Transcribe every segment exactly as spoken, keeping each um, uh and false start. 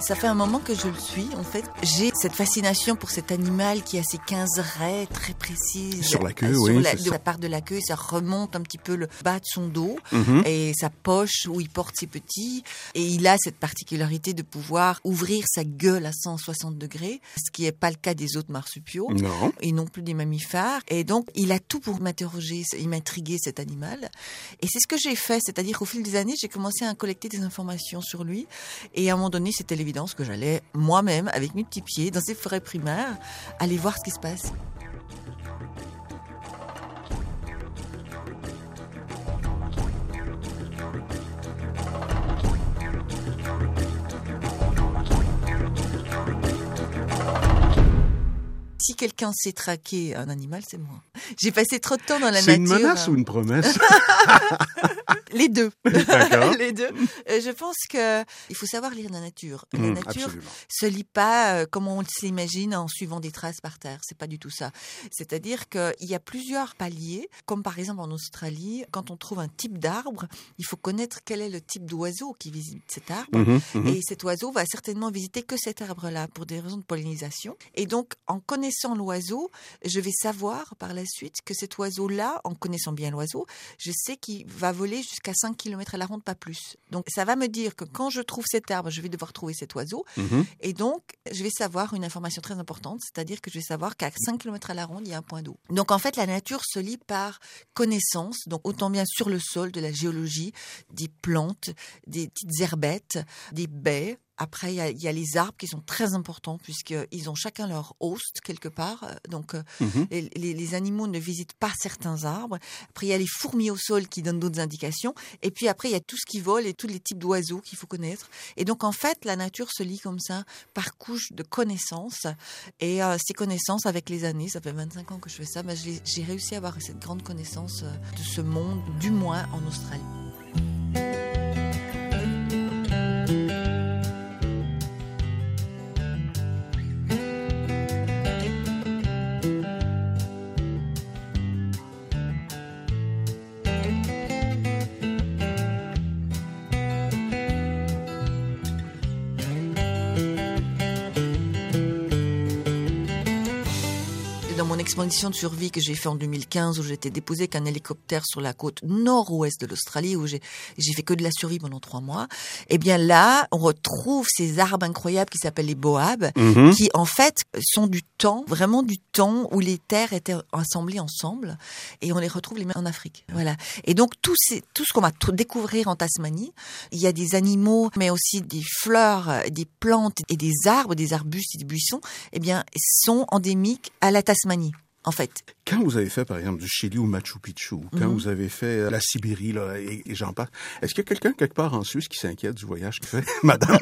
Ça fait un moment que je le suis, en fait. J'ai cette fascination pour cet animal qui a ses quinze raies très précises. Sur la queue, sur oui. La, c'est de ça. la part de la queue, ça remonte un petit peu le bas de son dos Mhm. et sa poche où il porte ses petits. Et il a cette particularité de pouvoir ouvrir sa gueule à cent soixante degrés, ce qui n'est pas le cas des autres marsupiaux. Non. Et non plus des mammifères. Et donc, il a tout pour m'interroger, il m'intriguer cet animal. Et c'est ce que j'ai fait, c'est-à-dire qu'au fil des années, j'ai commencé à collecter des informations sur lui. Et à un moment donné, c'était l'évidence que j'allais moi-même, avec mes petits pieds, dans ces forêts primaires, aller voir ce qui se passe. Si quelqu'un sait traquer un animal, c'est moi. J'ai passé trop de temps dans la C'est nature. une menace ou une promesse? Les deux. D'accord. Les deux. Euh, je pense que il faut savoir lire la nature. La Mmh, nature absolument. se lit pas euh, comme on s'imagine en suivant des traces par terre. C'est pas du tout ça. C'est-à-dire qu'il y a plusieurs paliers, comme par exemple en Australie, quand on trouve un type d'arbre, il faut connaître quel est le type d'oiseau qui visite cet arbre. Mhm, mhm. Et cet oiseau va certainement visiter que cet arbre-là pour des raisons de pollinisation. Et donc, en connaissant l'oiseau, je vais savoir par la suite que cet oiseau-là, en connaissant bien l'oiseau, je sais qu'il va voler jusqu'à cinq kilomètres à la ronde, pas plus. Donc, ça va me dire que quand je trouve cet arbre, je vais devoir trouver cet oiseau. Mhm. Et donc, je vais savoir une information très importante, c'est-à-dire que je vais savoir qu'à cinq kilomètres à la ronde, il y a un point d'eau. Donc, en fait, la nature se lit par connaissance, donc autant bien sur le sol, de la géologie, des plantes, des petites herbettes, des baies. Après, il y, a, il y a les arbres qui sont très importants puisqu'ils ont chacun leur host quelque part. Donc, Mhm. les, les, les animaux ne visitent pas certains arbres. Après, il y a les fourmis au sol qui donnent d'autres indications. Et puis après, il y a tout ce qui vole et tous les types d'oiseaux qu'il faut connaître. Et donc, en fait, la nature se lit comme ça, par couche de connaissances. Et euh, ces connaissances, avec les années, ça fait vingt-cinq ans que je fais ça, ben, j'ai, j'ai réussi à avoir cette grande connaissance de ce monde, du moins en Australie. Dans mon expédition de survie que j'ai fait en deux mille quinze, où j'étais déposée avec un hélicoptère sur la côte nord-ouest de l'Australie, où j'ai, j'ai fait que de la survie pendant trois mois, eh bien là, on retrouve ces arbres incroyables qui s'appellent les boabs, Mhm. qui en fait sont du temps, vraiment du temps où les terres étaient assemblées ensemble, et on les retrouve les mêmes en Afrique. Voilà. Et donc tout, ces, tout ce qu'on va t- découvrir en Tasmanie, il y a des animaux, mais aussi des fleurs, des plantes et des arbres, des arbustes et des buissons, eh bien sont endémiques à la Tasmanie. En fait. Quand vous avez fait, par exemple, du Chili ou Machu Picchu, quand Mhm. vous avez fait euh, la Sibérie, là, et, et j'en passe, est-ce qu'il y a quelqu'un quelque part en Suisse qui s'inquiète du voyage que fait madame?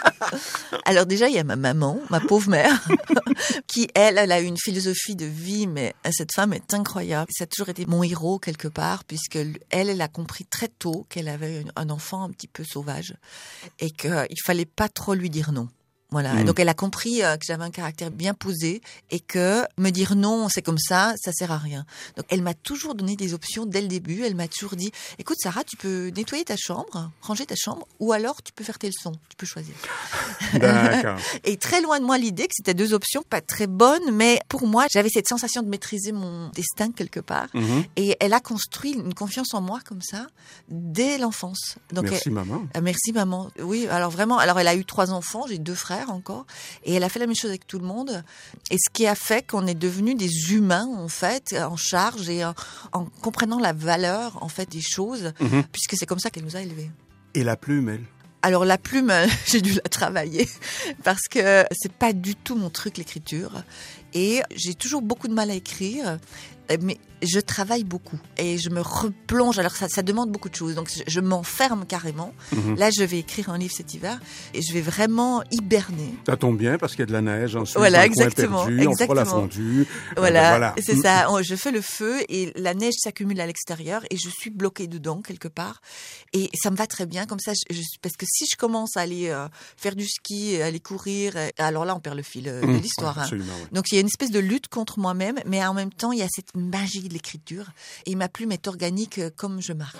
Alors déjà, il y a ma maman, ma pauvre mère, qui, elle, elle a une philosophie de vie, mais cette femme est incroyable. Ça a toujours été mon héros quelque part, puisque elle, elle a compris très tôt qu'elle avait un enfant un petit peu sauvage et qu'il fallait pas trop lui dire non. Voilà. Mmh. Donc elle a compris euh, que j'avais un caractère bien posé et que me dire non, c'est comme ça, ça sert à rien. Donc elle m'a toujours donné des options dès le début. Elle m'a toujours dit, écoute Sarah, tu peux nettoyer ta chambre, ranger ta chambre, ou alors tu peux faire tes leçons. Tu peux choisir. D'accord. Et très loin de moi l'idée que c'était deux options pas très bonnes, mais pour moi j'avais cette sensation de maîtriser mon destin quelque part. Mhm. Et elle a construit une confiance en moi comme ça dès l'enfance. Donc Merci, elle- maman. ah, merci maman. Oui, alors vraiment, alors elle a eu trois enfants, j'ai deux frères encore, et elle a fait la même chose avec tout le monde. Et ce qui a fait qu'on est devenus des humains en fait, en charge et en, en comprenant la valeur en fait des choses, Mhm. puisque c'est comme ça qu'elle nous a élevés. Et la plume, elle? Alors la plume, j'ai dû la travailler parce que c'est pas du tout mon truc l'écriture, et j'ai toujours beaucoup de mal à écrire, mais je travaille beaucoup et je me replonge. Alors ça, ça demande beaucoup de choses, donc je, je m'enferme carrément. Mhm. Là, je vais écrire un livre cet hiver et je vais vraiment hiberner. Ça tombe bien parce qu'il y a de la neige en Suisse, Voilà, dans le coin exactement, perdu, on fera la exactement. fondue. Voilà, Euh, ben voilà. c'est Mm. ça. On- Je fais le feu et la neige s'accumule à l'extérieur et je suis bloquée dedans quelque part. Et ça me va très bien comme ça. Je, je- parce que si je commence à aller euh, faire du ski, aller courir, euh, alors là, on perd le fil euh, de Mm. l'histoire. Ouais, hein. absolument, ouais. Donc il y a une espèce de lutte contre moi-même, mais en même temps, il y a cette magie de l'écriture. Et ma plume est organique euh, comme je marche.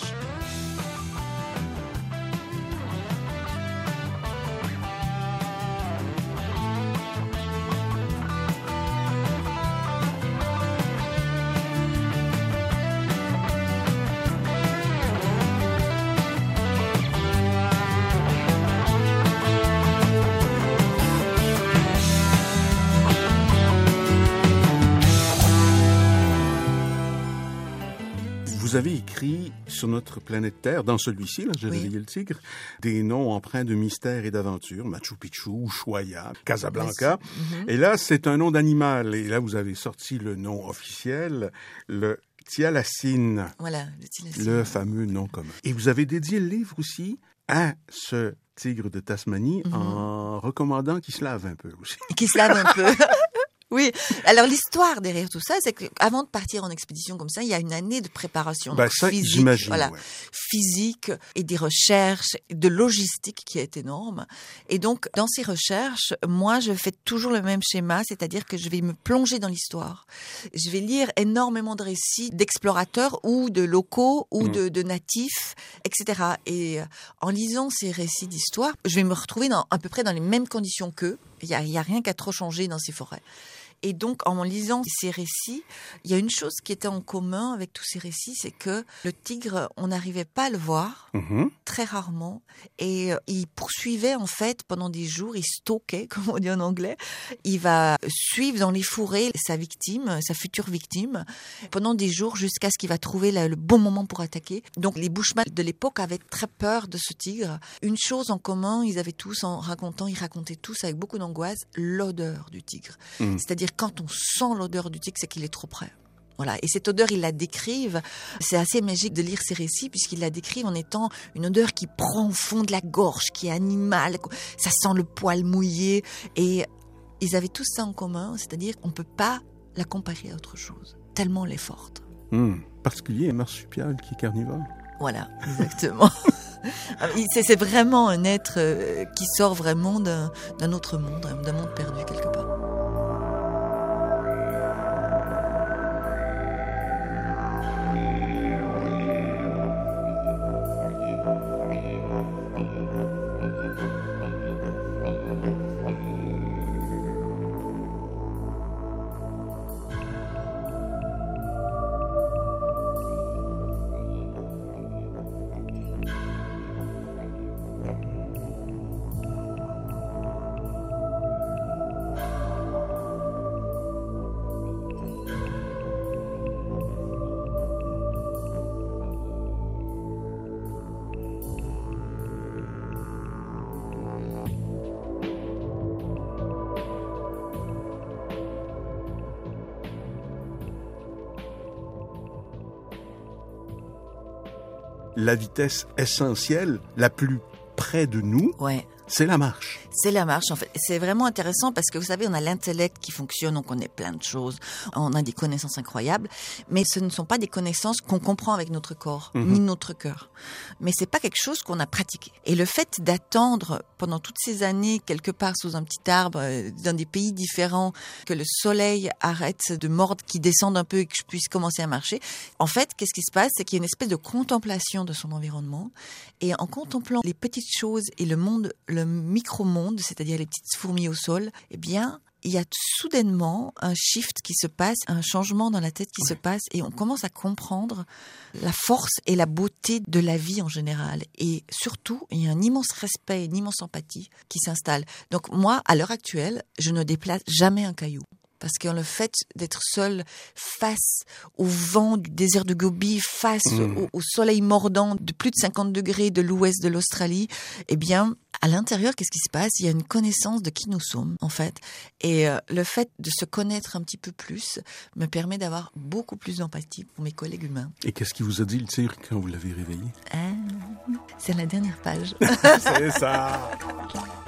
vous avez écrit sur notre planète Terre, dans celui-ci, là, J'ai Oui. réveillé le tigre, des noms empreints de mystère et d'aventure, Machu Picchu, Ushuaia, Casablanca. Mm-hmm. Et là, c'est un nom d'animal. Et là, vous avez sorti le nom officiel, le Thyalacine, Voilà, le tilacine. le fameux nom commun. Et vous avez dédié le livre aussi à ce tigre de Tasmanie Mm-hmm. en recommandant qu'il se lave un peu aussi. Qui se lave un peu. Oui. Alors l'histoire derrière tout ça, c'est qu'avant de partir en expédition comme ça, il y a une année de préparation Ben, donc ça, physique, j'imagine, voilà, ouais. physique et des recherches, de logistique qui est énorme. Et donc dans ces recherches, moi je fais toujours le même schéma, c'est-à-dire que je vais me plonger dans l'histoire. Je vais lire énormément de récits d'explorateurs ou de locaux ou Mm. de, de natifs, et cetera. Et euh, en lisant ces récits d'histoire, je vais me retrouver dans, à peu près dans les mêmes conditions qu'eux. Il y a, il y a rien qu'à trop changer dans ces forêts. Et donc, en lisant ces récits, il y a une chose qui était en commun avec tous ces récits, c'est que le tigre, on n'arrivait pas à le voir, Mhm. très rarement, et euh, il poursuivait en fait pendant des jours, il stalkait, comme on dit en anglais, il va suivre dans les fourrés sa victime, sa future victime, pendant des jours jusqu'à ce qu'il va trouver la- le bon moment pour attaquer. Donc, les Bushmen de l'époque avaient très peur de ce tigre. Une chose en commun, ils avaient tous, en racontant, ils racontaient tous avec beaucoup d'angoisse, l'odeur du tigre. Mm. C'est-à-dire, quand on sent l'odeur du tigre, c'est qu'il est trop près. Voilà. Et cette odeur, ils la décrivent. C'est assez magique de lire ces récits puisqu'ils la décrivent en étant une odeur qui prend au fond de la gorge, qui est animale. Ça sent le poil mouillé. Et ils avaient tous ça en commun. C'est-à-dire qu'on ne peut pas la comparer à autre chose. Tellement elle est forte. Mm. Particulier un marsupial qui est carnivore. Voilà, exactement. c'est, c'est vraiment un être euh, qui sort vraiment d'un, d'un autre monde, d'un monde perdu quelque part. La vitesse essentielle, la plus près de nous, Ouais. c'est la marche. C'est la marche, en fait. C'est vraiment intéressant parce que, vous savez, on a l'intellect qui fonctionne, on connaît plein de choses, on a des connaissances incroyables, mais ce ne sont pas des connaissances qu'on comprend avec notre corps, Mhm. ni notre cœur. Mais c'est pas quelque chose qu'on a pratiqué. Et le fait d'attendre pendant toutes ces années, quelque part sous un petit arbre, euh, dans des pays différents, que le soleil arrête de mordre, qu'il descende un peu et que je puisse commencer à marcher, en fait, qu'est-ce qui se passe? C'est qu'il y a une espèce de contemplation de son environnement. Et en contemplant les petites choses et le monde, le micro-monde, c'est-à-dire les petites fourmis au sol, eh bien, il y a soudainement un shift qui se passe, un changement dans la tête qui se passe, et on commence à comprendre la force et la beauté de la vie en général. Et surtout, il y a un immense respect, une immense empathie qui s'installe. Donc moi, à l'heure actuelle, je ne déplace jamais un caillou. Parce que le fait d'être seul face au vent du désert de Gobi, face Mmh. au, au soleil mordant de plus de cinquante degrés de l'ouest de l'Australie, eh bien, à l'intérieur, qu'est-ce qui se passe? Il y a une connaissance de qui nous sommes, en fait. Et euh, le fait de se connaître un petit peu plus me permet d'avoir beaucoup plus d'empathie pour mes collègues humains. Et qu'est-ce qui vous a dit le tigre quand vous l'avez réveillé? Ah, c'est la dernière page. C'est ça!